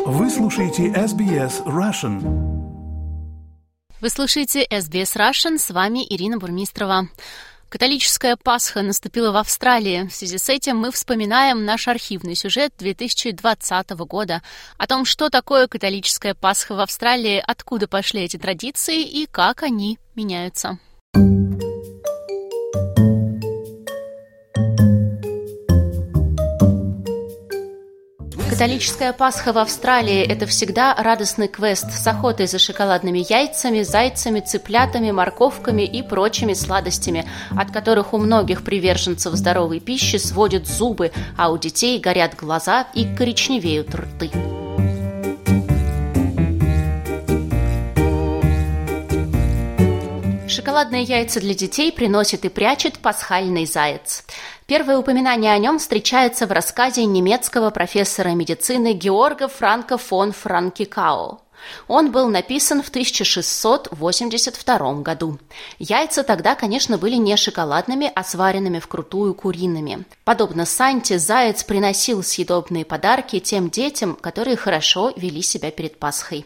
Вы слушаете SBS Russian. Вы слушаете SBS Russian, с вами Ирина Бурмистрова. Католическая Пасха наступила в Австралии. В связи с этим мы вспоминаем наш архивный сюжет 2020 года о том, что такое католическая Пасха в Австралии, откуда пошли эти традиции и как они меняются. Католическая Пасха в Австралии – это всегда радостный квест с охотой за шоколадными яйцами, зайцами, цыплятами, морковками и прочими сладостями, от которых у многих приверженцев здоровой пищи сводят зубы, а у детей горят глаза и коричневеют рты. Шоколадные яйца для детей приносит и прячет пасхальный заяц. Первое упоминание о нем встречается в рассказе немецкого профессора медицины Георга Франка фон Франкикау. Он был написан в 1682 году. Яйца тогда, конечно, были не шоколадными, а сваренными вкрутую куриными. Подобно Санте, заяц приносил съедобные подарки тем детям, которые хорошо вели себя перед Пасхой.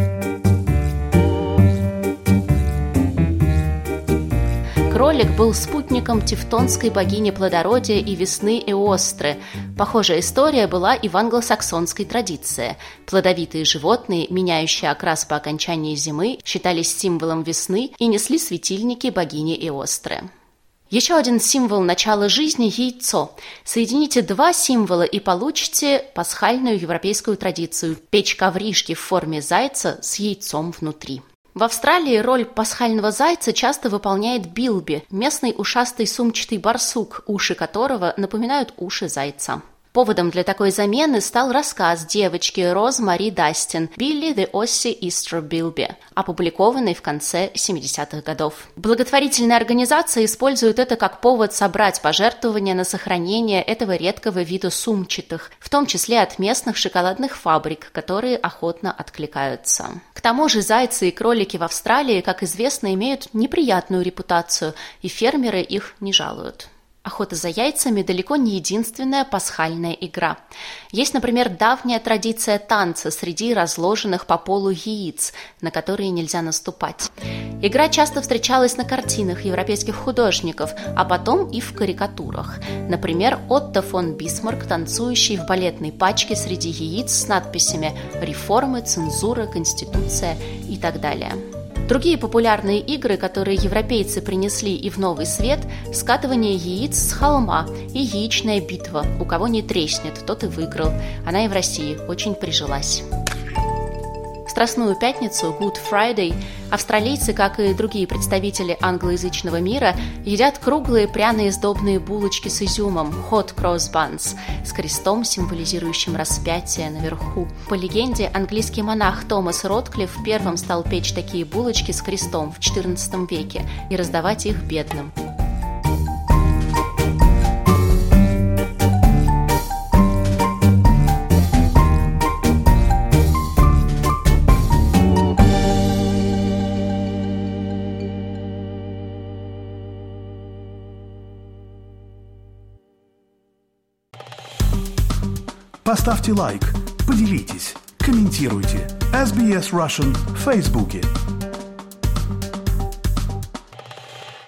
Кролик был спутником тевтонской богини плодородия и весны Эостры. Похожая история была и в англосаксонской традиции. Плодовитые животные, меняющие окрас по окончании зимы, считались символом весны и несли светильники богини Эостры. Еще один символ начала жизни – яйцо. Соедините два символа и получите пасхальную европейскую традицию – печь ковришки в форме зайца с яйцом внутри. В Австралии роль пасхального зайца часто выполняет билби – местный ушастый сумчатый барсук, уши которого напоминают уши зайца. Поводом для такой замены стал рассказ девочки Роз Мари Дастин «Билли the Aussie Easter Bilby», опубликованный в конце 70-х годов. Благотворительные организации используют это как повод собрать пожертвования на сохранение этого редкого вида сумчатых, в том числе от местных шоколадных фабрик, которые охотно откликаются. К тому же зайцы и кролики в Австралии, как известно, имеют неприятную репутацию, и фермеры их не жалуют. Охота за яйцами далеко не единственная пасхальная игра. Есть, например, давняя традиция танца среди разложенных по полу яиц, на которые нельзя наступать. Игра часто встречалась на картинах европейских художников, а потом и в карикатурах. Например, Отто фон Бисмарк, танцующий в балетной пачке среди яиц с надписями «Реформы», «Цензура», «Конституция» и так далее. Другие популярные игры, которые европейцы принесли и в новый свет – скатывание яиц с холма и яичная битва. У кого не треснет, тот и выиграл. Она и в России очень прижилась. В Страстную пятницу, Good Friday, австралийцы, как и другие представители англоязычного мира, едят круглые пряные сдобные булочки с изюмом Hot Cross Buns с крестом, символизирующим распятие наверху. По легенде, английский монах Томас Ротклифф первым стал печь такие булочки с крестом в XIV веке и раздавать их бедным. Поставьте лайк, поделитесь, комментируйте. SBS Russian в Фейсбуке.